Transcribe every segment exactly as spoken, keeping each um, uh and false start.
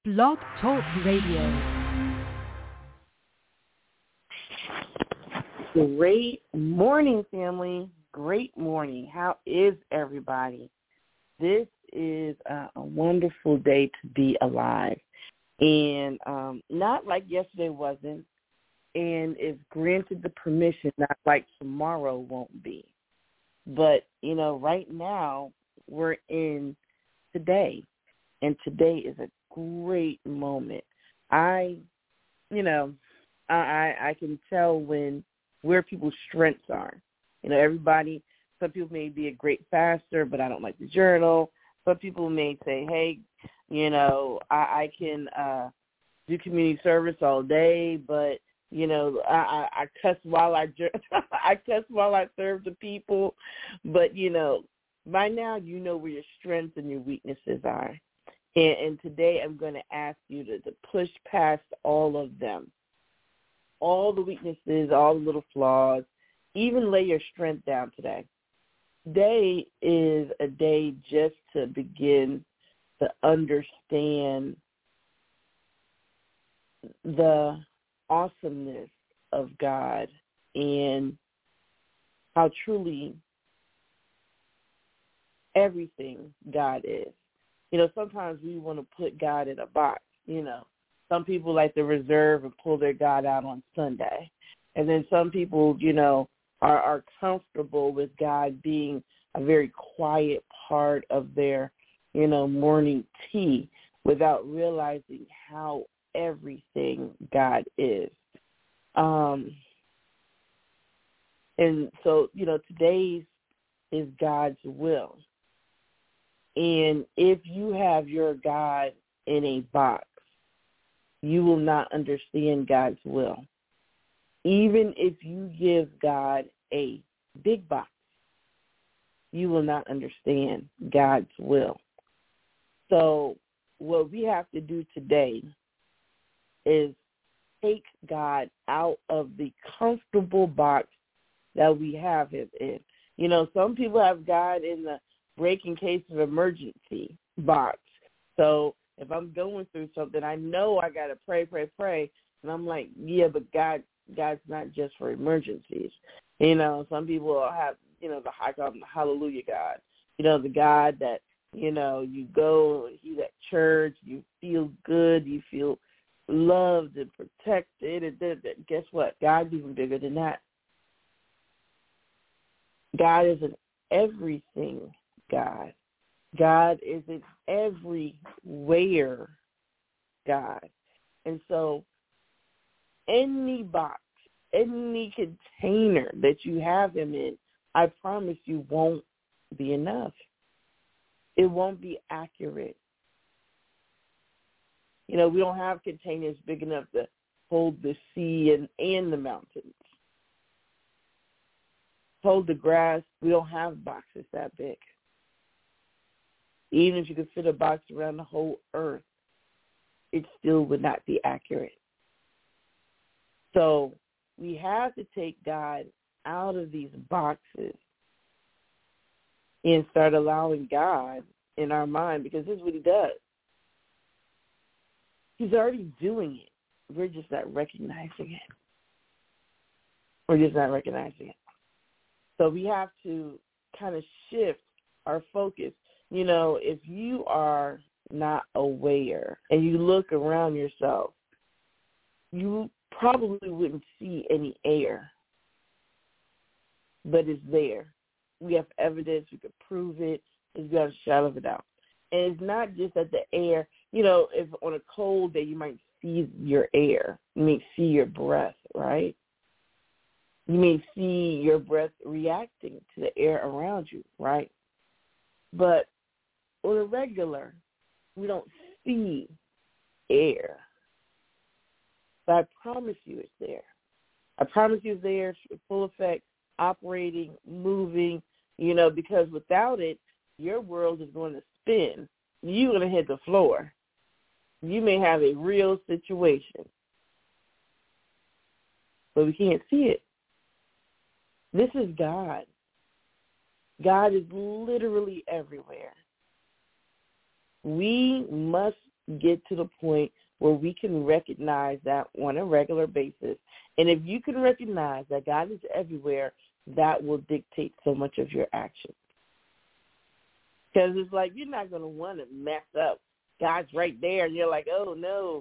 Blog Talk Radio. Great morning, family. Great morning. How is everybody? This is a, a wonderful day to be alive. And um, not like yesterday wasn't, and is granted the permission, not like tomorrow won't be. But, you know, right now we're in today, and today is a great moment. I, you know, I, I can tell when where people's strengths are. You know, everybody, some people may be a great faster, but I don't like to journal. Some people may say, hey, you know, I, I can uh, do community service all day, but, you know, I, I, I cuss while I I cuss while I serve the people. But, you know, by now you know where your strengths and your weaknesses are. And, and today I'm going to ask you to, to push past all of them, all the weaknesses, all the little flaws, even lay your strength down today. Today is a day just to begin to understand the awesomeness of God and how truly everything God is. You know, sometimes we want to put God in a box, you know. Some people like to reserve and pull their God out on Sunday. And then some people, you know, are, are comfortable with God being a very quiet part of their, you know, morning tea without realizing how everything God is. Um, and so, you know, today's is God's will. And if you have your God in a box, you will not understand God's will. Even if you give God a big box, you will not understand God's will. So what we have to do today is take God out of the comfortable box that we have him in. You know, some people have God in the break in case of emergency box. So if I'm going through something, I know I got to pray, pray, pray. And I'm like, yeah, but God, God's not just for emergencies. You know, some people have, you know, the I call him the hallelujah God. You know, the God that, you know, you go, he's at church, you feel good, you feel loved and protected. And then, guess what? God's even bigger than that. God is an everything God. God is an everywhere God. And so any box, any container that you have him in, I promise you won't be enough. It won't be accurate. You know, we don't have containers big enough to hold the sea and, and the mountains. Hold the grass. We don't have boxes that big. Even if you could fit a box around the whole earth, it still would not be accurate. So we have to take God out of these boxes and start allowing God in our mind, because this is what he does. He's already doing it. We're just not recognizing it. We're just not recognizing it. So we have to kind of shift our focus. You know, if you are not aware and you look around yourself, you probably wouldn't see any air, but it's there. We have evidence. We can prove it. It's got a shadow of a doubt. And it's not just that the air, you know, if on a cold day you might see your air. You may see your breath, right? You may see your breath reacting to the air around you, right? But on a regular, we don't see air. But I promise you it's there. I promise you it's there, it's full effect, operating, moving, you know, because without it, your world is going to spin. You're going to hit the floor. You may have a real situation, but we can't see it. This is God. God is literally everywhere. We must get to the point where we can recognize that on a regular basis. And if you can recognize that God is everywhere, that will dictate so much of your actions. Because it's like you're not going to want to mess up. God's right there, and you're like, oh, no.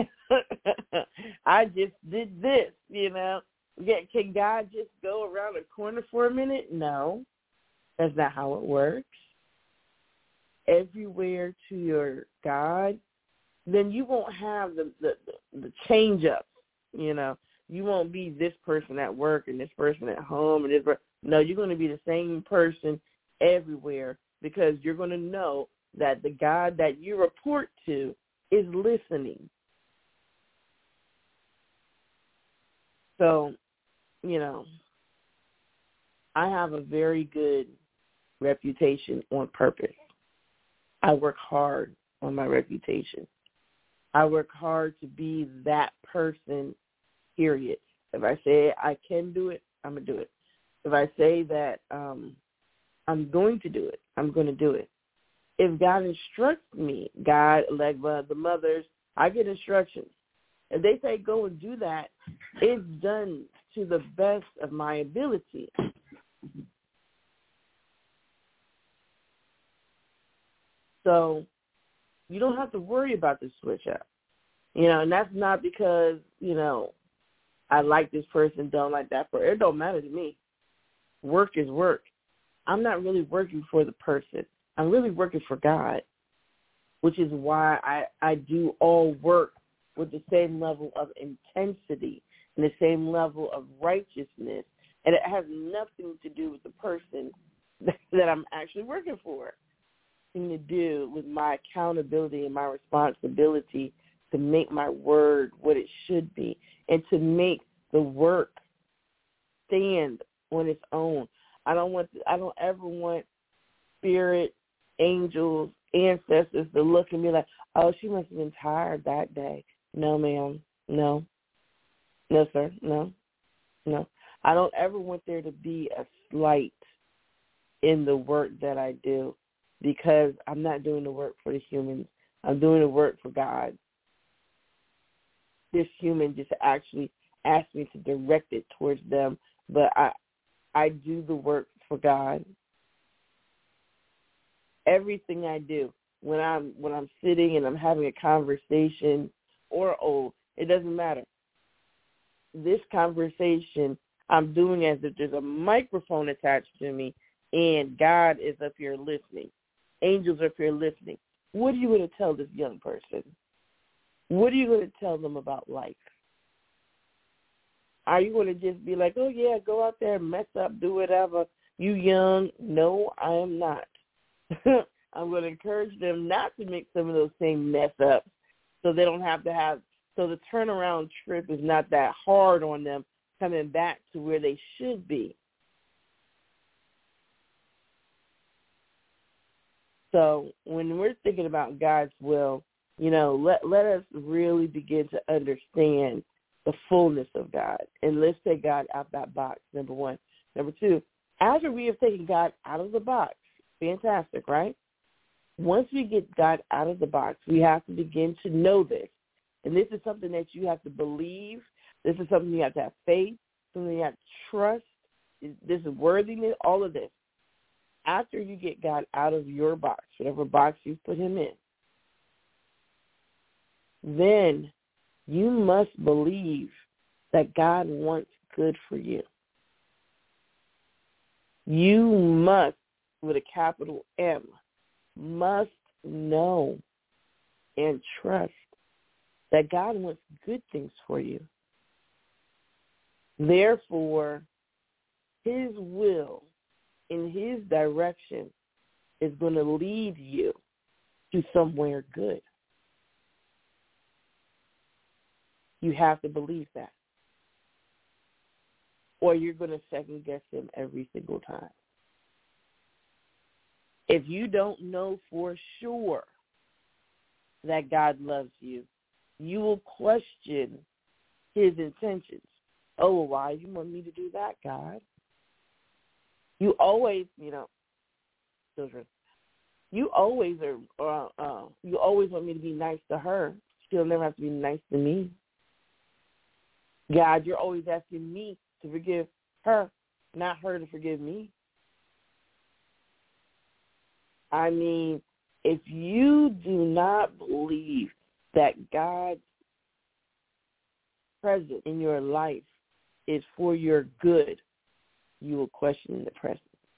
I just did this, you know. Can God just go around a corner for a minute? No, that's not how it works. Everywhere to your God, then you won't have the, the, the change-ups, you know. You won't be this person at work and this person at home. and this. No, you're going to be the same person everywhere because you're going to know that the God that you report to is listening. So, you know, I have a very good reputation on purpose. I work hard on my reputation. I work hard to be that person, period. If I say I can do it, I'm going to do it. If I say that um, I'm going to do it, I'm going to do it. If God instructs me, God, like uh, the mothers, I get instructions. If they say go and do that, it's done to the best of my ability. So you don't have to worry about the switch up. You know, and that's not because, you know, I like this person, don't like that person. It don't matter to me. Work is work. I'm not really working for the person. I'm really working for God, which is why I, I do all work with the same level of intensity and the same level of righteousness. And it has nothing to do with the person that I'm actually working for. It's to do with my accountability and my responsibility to make my word what it should be and to make the work stand on its own. I don't want to, I don't ever want spirit, angels, ancestors to look at me like, oh, she must have been tired that day. No, ma'am. No. No, sir. No. No. I don't ever want there to be a slight in the work that I do because I'm not doing the work for the humans. I'm doing the work for God. This human just actually asked me to direct it towards them, but I I do the work for God. Everything I do, when I'm when I'm sitting and I'm having a conversation or old, it doesn't matter. This conversation I'm doing as if there's a microphone attached to me and God is up here listening. Angels are up here listening. What are you going to tell this young person? What are you going to tell them about life? Are you going to just be like, oh, yeah, go out there, mess up, do whatever, you young? No, I am not. I'm going to encourage them not to make some of those same mess ups so they don't have to have, so the turnaround trip is not that hard on them coming back to where they should be. So when we're thinking about God's will, you know, let let us really begin to understand the fullness of God. And let's take God out of that box, number one. Number two, after we have taken God out of the box, fantastic, right? Once we get God out of the box, we have to begin to know this. And this is something that you have to believe. This is something you have to have faith, something you have to trust. This is worthiness, all of this. After you get God out of your box, whatever box you put him in, then you must believe that God wants good for you. You must, with a capital M, must know and trust that God wants good things for you. Therefore, his will in his direction is going to lead you to somewhere good. You have to believe that. Or you're going to second guess him every single time. If you don't know for sure that God loves you, you will question his intentions. Oh, well, why do you want me to do that, God? You always, you know, children, you always are. Uh, uh, you always want me to be nice to her. She'll never have to be nice to me. God, you're always asking me to forgive her, not her to forgive me. I mean, if you do not believe that God's presence in your life is for your good, you will question the presence.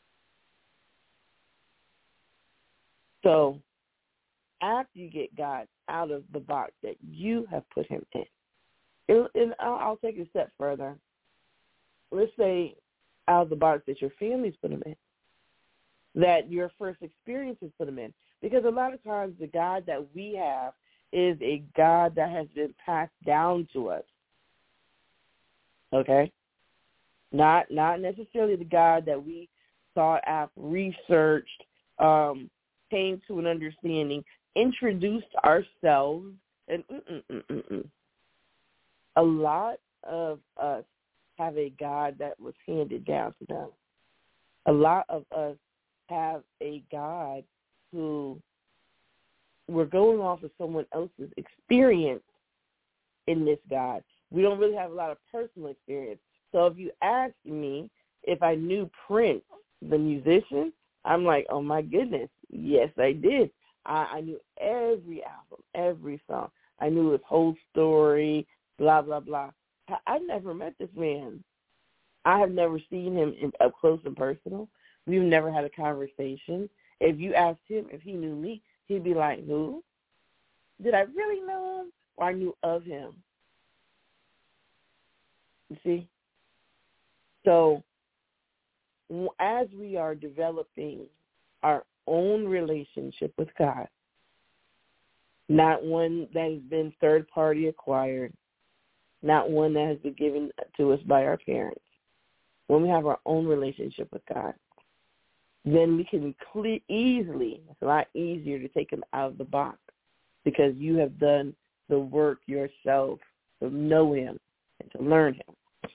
So after you get God out of the box that you have put him in, and, and I'll, I'll take it a step further. Let's say out of the box that your family's put him in, that your first experiences put him in. Because a lot of times the God that we have is a God that has been passed down to us. Okay? Not not necessarily the God that we sought out, researched, um, came to an understanding, introduced ourselves, and mm-mm-mm-mm-mm. A lot of us have a God that was handed down to them. A lot of us have a God who we're going off of someone else's experience in this God. We don't really have a lot of personal experience. So if you ask me if I knew Prince, the musician, I'm like, oh, my goodness, yes, I did. I, I knew every album, every song. I knew his whole story, blah, blah, blah. I, I never met this man. I have never seen him in, up close and personal. We've never had a conversation. If you asked him if he knew me, he'd be like, who? Did I really know him? Or I knew of him? You see? So as we are developing our own relationship with God, not one that has been third-party acquired, not one that has been given to us by our parents, when we have our own relationship with God, then we can clear, easily, it's a lot easier to take him out of the box because you have done the work yourself to know him and to learn him.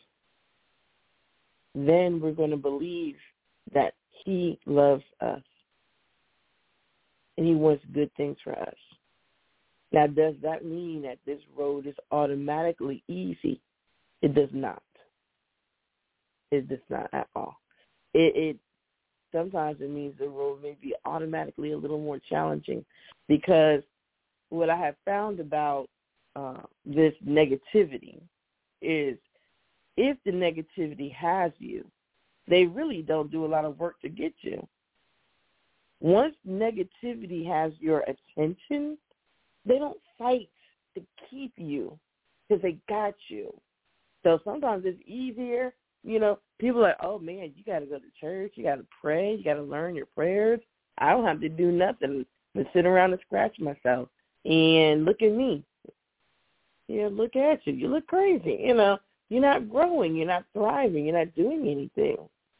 Then we're going to believe that he loves us and he wants good things for us. Now, does that mean that this road is automatically easy? It does not. It does not at all. It, it sometimes it means the road may be automatically a little more challenging because what I have found about uh, this negativity is if the negativity has you, they really don't do a lot of work to get you. Once negativity has your attention, they don't fight to keep you because they got you. So sometimes it's easier. You know, people are like, oh, man, you got to go to church. You got to pray. You got to learn your prayers. I don't have to do nothing but sit around and scratch myself. And look at me. Yeah, look at you. You look crazy. You know, you're not growing. You're not thriving. You're not doing anything.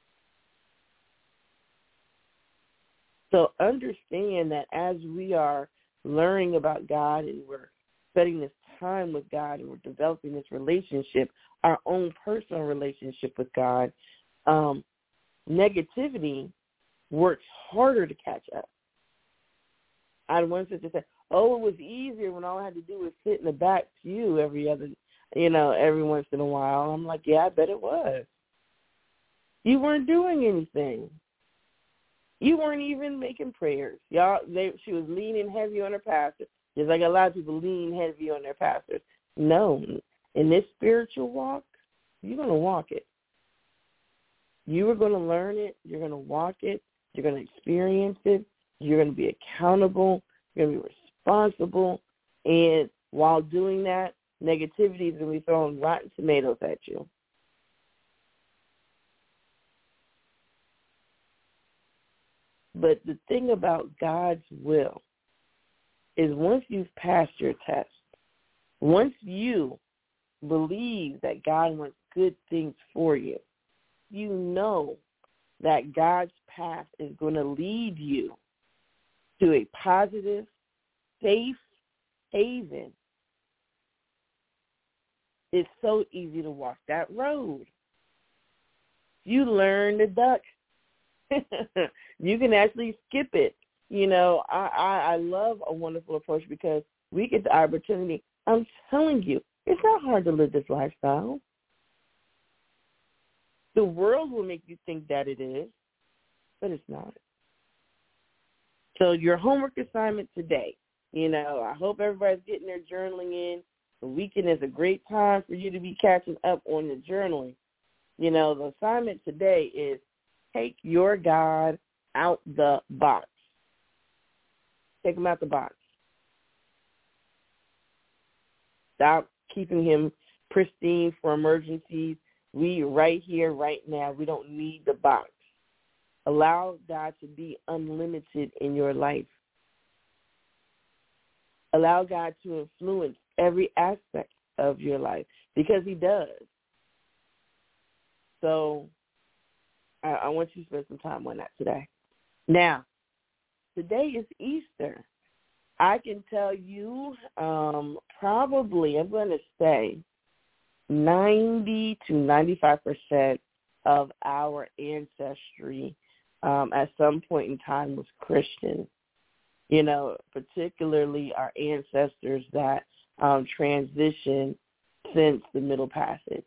So understand that as we are learning about God and we're spending this time with God and we're developing this relationship, our own personal relationship with God, um, negativity works harder to catch up. I had one sister say, oh, it was easier when all I had to do was sit in the back pew every other, you know, every once in a while. I'm like, yeah, I bet it was. You weren't doing anything. You weren't even making prayers. Y'all, they, she was leaning heavy on her pastor, just like a lot of people lean heavy on their pastors. No, in this spiritual walk, you're going to walk it. You are going to learn it. You're going to walk it. You're going to experience it. You're going to be accountable. You're going to be responsible. And while doing that, negativity is going to be throwing rotten tomatoes at you. But the thing about God's will is once you've passed your test, once you believe that God wants good things for you, you know that God's path is going to lead you to a positive, safe haven. It's so easy to walk that road. You learn to duck. You can actually skip it. You know, I, I, I love a wonderful approach because we get the opportunity. I'm telling you, it's not hard to live this lifestyle. The world will make you think that it is, but it's not. So your homework assignment today, you know, I hope everybody's getting their journaling in. The weekend is a great time for you to be catching up on your journaling. You know, the assignment today is take your God out the box. Take him out the box. Stop keeping him pristine for emergencies. We right here, right now, we don't need the box. Allow God to be unlimited in your life. Allow God to influence every aspect of your life because he does. So I, I want you to spend some time on that today. Now, today is Easter. I can tell you um, probably, I'm going to say, ninety to ninety-five percent of our ancestry um, at some point in time was Christian. You know, particularly our ancestors that um, transitioned since the Middle Passage.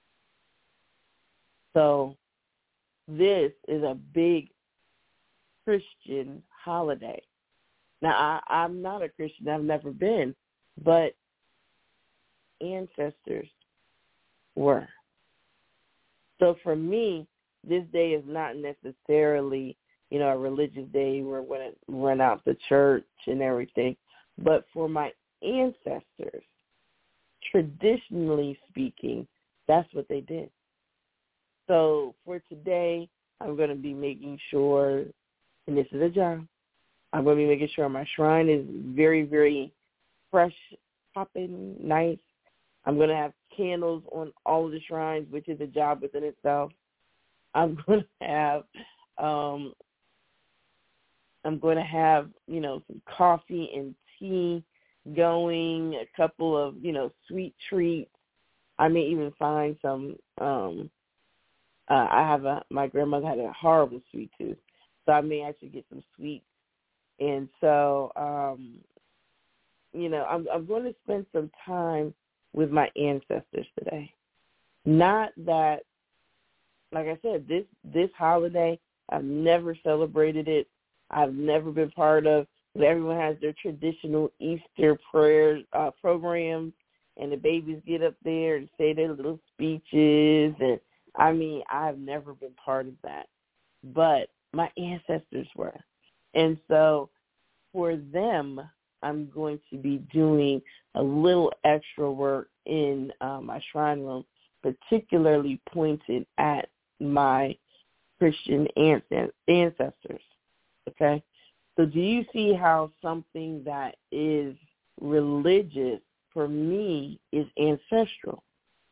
So this is a big Christian holiday. Now, I, I'm not a Christian. I've never been, but ancestors were. So for me, this day is not necessarily, you know, a religious day where we're going to run out the church and everything. But for my ancestors, traditionally speaking, that's what they did. So for today, I'm going to be making sure, and this is a job, I'm going to be making sure my shrine is very, very fresh, popping, nice. I'm going to have candles on all of the shrines, which is a job within itself. I'm going to have, um, I'm going to have, you know, some coffee and tea going, a couple of, you know, sweet treats. I may even find some, um, uh, I have a, my grandmother had a horrible sweet tooth, so I may actually get some sweets. And so, um, you know, I'm, I'm going to spend some time with my ancestors today. Not that, like I said, this this holiday, I've never celebrated it. I've never been part of. Everyone has their traditional Easter prayer uh, programs, and the babies get up there and say their little speeches. And I mean, I've never been part of that, but my ancestors were. And so for them, I'm going to be doing a little extra work in uh, my shrine room, particularly pointed at my Christian ancestors, okay? So do you see how something that is religious for me is ancestral?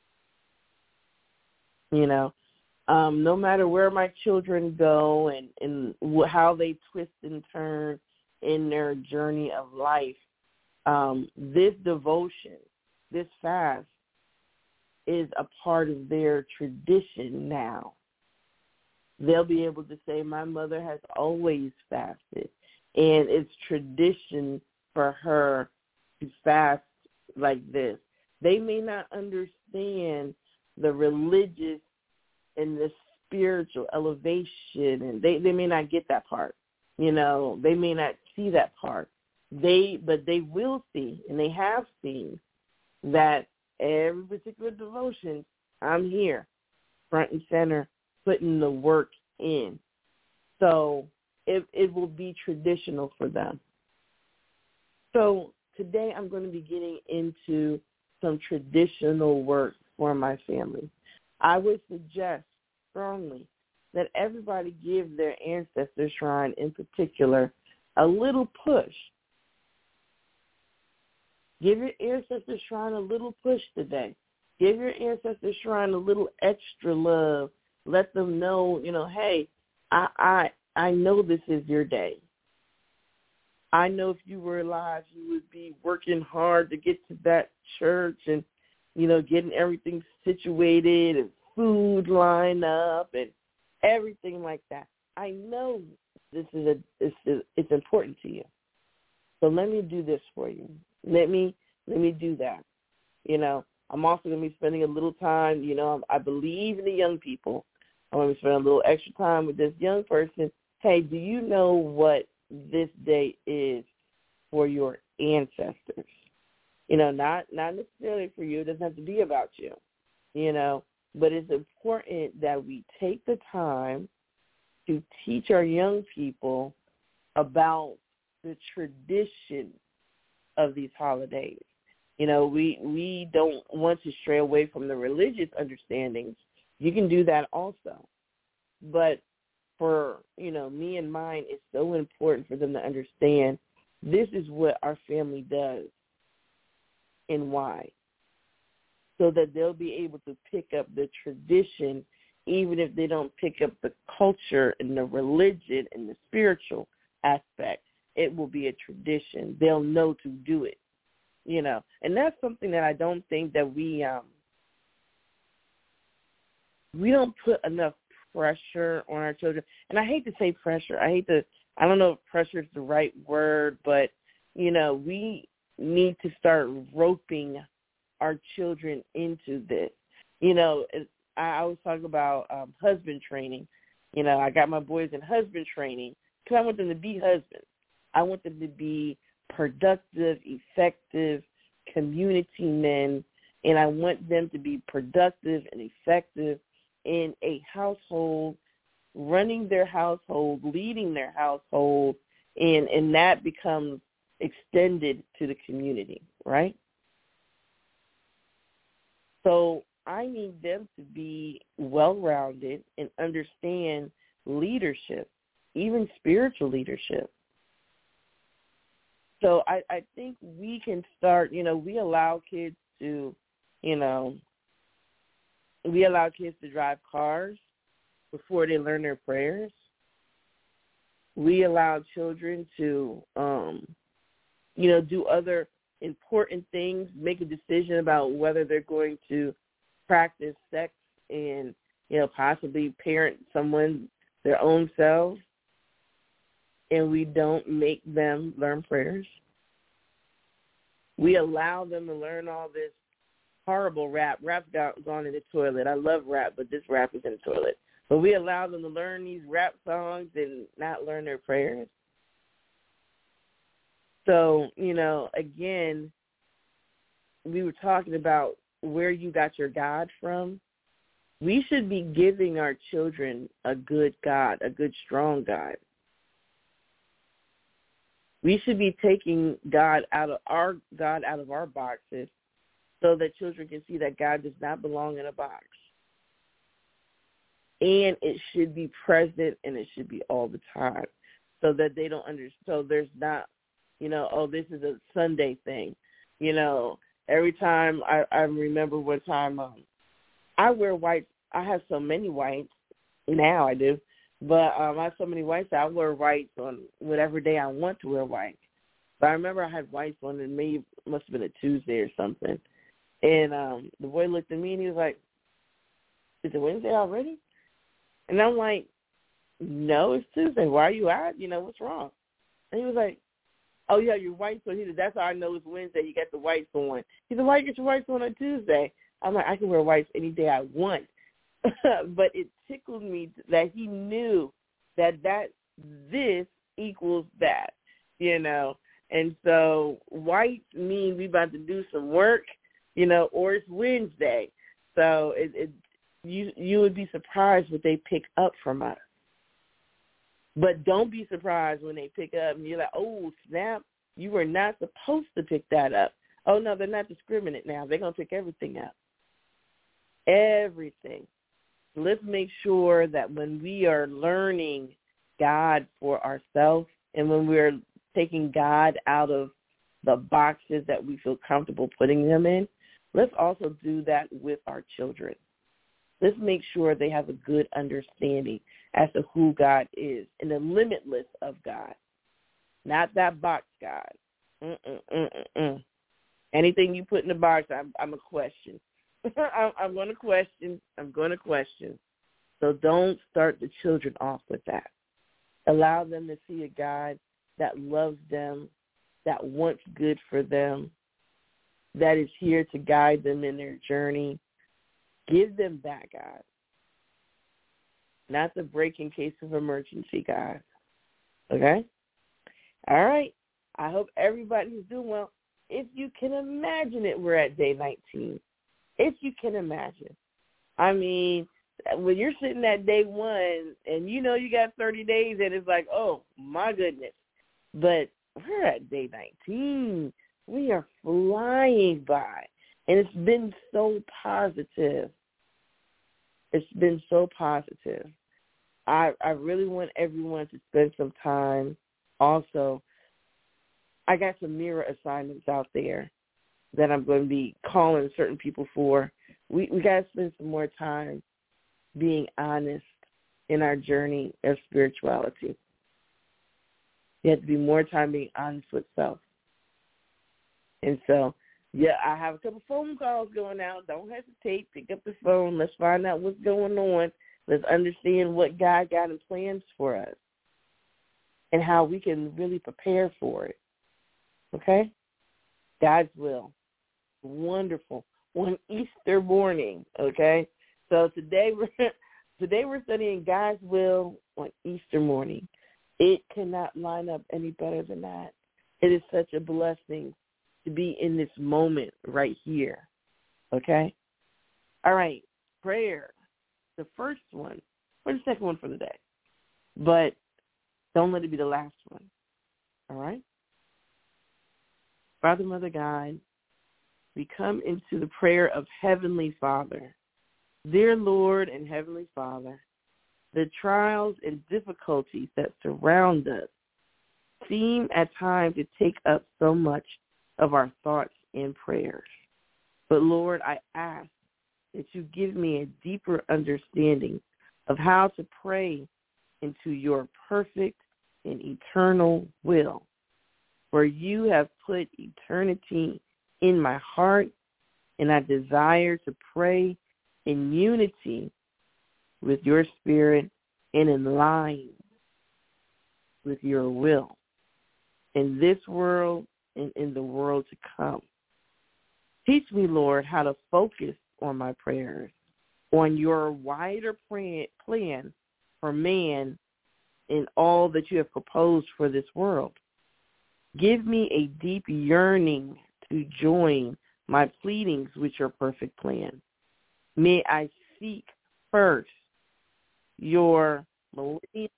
You know, um, no matter where my children go and, and how they twist and turn in their journey of life, um, this devotion, this fast, is a part of their tradition now. They'll be able to say, my mother has always fasted, and it's tradition for her to fast like this. They may not understand the religious and the spiritual elevation, and they, they may not get that part. You know, they may not see that part. They, but they will see, and they have seen that every particular devotion, I'm here, front and center, putting the work in. So it, it will be traditional for them. So today I'm going to be getting into some traditional work for my family. I would suggest strongly that everybody give their ancestor shrine in particular a little push. Give your ancestor shrine a little push today. Give your ancestor shrine a little extra love. Let them know, you know, hey, I I I know this is your day. I know if you were alive, you would be working hard to get to that church and, you know, getting everything situated and food lined up and everything like that. I know this is a it's, it's important to you. So let me do this for you. Let me let me do that. You know, I'm also going to be spending a little time. You know, I believe in the young people. I'm going to be spending a little extra time with this young person. Hey, do you know what this day is for your ancestors? You know, not not necessarily for you. It doesn't have to be about you. You know, but it's important that we take the time to teach our young people about the tradition of these holidays. You know, we we don't want to stray away from the religious understandings. You can do that also. But for, you know, me and mine, it's so important for them to understand this is what our family does and why, so that they'll be able to pick up the tradition, even if they don't pick up the culture and the religion and the spiritual aspect. It will be a tradition. They'll know to do it, you know. And that's something that I don't think that we um, we don't put enough pressure on our children. And I hate to say pressure. I hate to, I don't know if pressure is the right word, but, you know, we need to start roping our children into this. You know, I always talk about um, husband training. You know, I got my boys in husband training because I want them to be husbands. I want them to be productive, effective community men, and I want them to be productive and effective in a household, running their household, leading their household, and, and that becomes extended to the community, right? So I need them to be well-rounded and understand leadership, even spiritual leadership. So I, I think we can start, you know, we allow kids to, you know, we allow kids to drive cars before they learn their prayers. We allow children to, um, you know, do other important things, make a decision about whether they're going to practice sex and, you know, possibly parent someone their own selves, and we don't make them learn prayers. We allow them to learn all this horrible rap. Rap's got, gone in the toilet. I love rap, but this rap is in the toilet. But we allow them to learn these rap songs and not learn their prayers. So, you know, again, we were talking about where you got your God from. We should be giving our children a good God, a good, strong God. We should be taking God out of our God out of our boxes so that children can see that God does not belong in a box. And it should be present, and it should be all the time, so that they don't understand. So there's not, you know, oh, this is a Sunday thing. You know, every time I, I remember one time um, I wear white. I have so many whites now. I do. But um, I have so many whites that I wear whites on whatever day I want to wear whites. But I remember I had whites on, and maybe it must have been a Tuesday or something. And um, the boy looked at me, and he was like, is it Wednesday already? And I'm like, no, it's Tuesday. Why are you out? You know, what's wrong? And he was like, oh, yeah, your whites on. He said, that's how I know it's Wednesday. You got the whites on. He said, why you get your whites on on Tuesday? I'm like, I can wear whites any day I want. But it tickled me that he knew that that this equals that, you know. And so whites mean we about to do some work, you know, or it's Wednesday. So it, it you you would be surprised what they pick up from us. But don't be surprised when they pick up and you're like, oh, snap, you were not supposed to pick that up. Oh, no, they're not discriminate now. They're going to pick everything up. Everything. Let's make sure that when we are learning God for ourselves and when we're taking God out of the boxes that we feel comfortable putting them in, let's also do that with our children. Let's make sure they have a good understanding as to who God is and the limitless of God, not that box God. Mm-mm-mm-mm. Anything you put in the box, I'm, I'm a question. I'm, I'm going to question. I'm going to question. So don't start the children off with that. Allow them to see a God that loves them, that wants good for them, that is here to guide them in their journey. Give them that, God. Not the break in case of emergency, God. Okay? All right. I hope everybody's doing well. If you can imagine it, we're at day nineteen. If you can imagine. I mean, when you're sitting at day one and you know you got thirty days and it's like, oh, my goodness. But we're at day nineteen. We are flying by. And it's been so positive. It's been so positive. I I really want everyone to spend some time. Also, I got some mirror assignments out there that I'm going to be calling certain people for. We we got to spend some more time being honest in our journey of spirituality. You have to be more time being honest with self. And so, yeah, I have a couple phone calls going out. Don't hesitate. Pick up the phone. Let's find out what's going on. Let's understand what God got in plans for us and how we can really prepare for it. Okay? God's will. Wonderful. On Easter morning, okay? So today we're today we're studying God's will on Easter morning. It cannot line up any better than that. It is such a blessing to be in this moment right here. Okay? All right. Prayer. The first one, or the second one for the day. But don't let it be the last one. All right? Father, Mother, God, we come into the prayer of Heavenly Father. Dear Lord and Heavenly Father, the trials and difficulties that surround us seem at times to take up so much of our thoughts and prayers. But Lord, I ask that you give me a deeper understanding of how to pray into your perfect and eternal will. For you have put eternity in my heart, and I desire to pray in unity with your spirit and in line with your will in this world and in the world to come. Teach me, Lord, how to focus on my prayers, on your wider plan for man and all that you have proposed for this world. Give me a deep yearning to join my pleadings with your perfect plan. May I seek first your millennial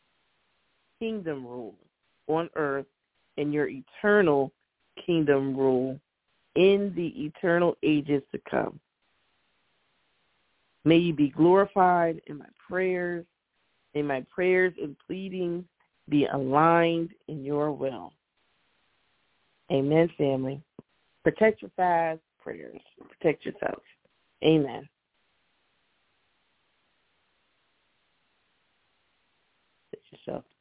kingdom rule on earth and your eternal kingdom rule in the eternal ages to come. May you be glorified in my prayers, and my prayers and pleadings be aligned in your will. Amen, family. Protect your fast prayers. Protect yourself. Amen. Protect yourself.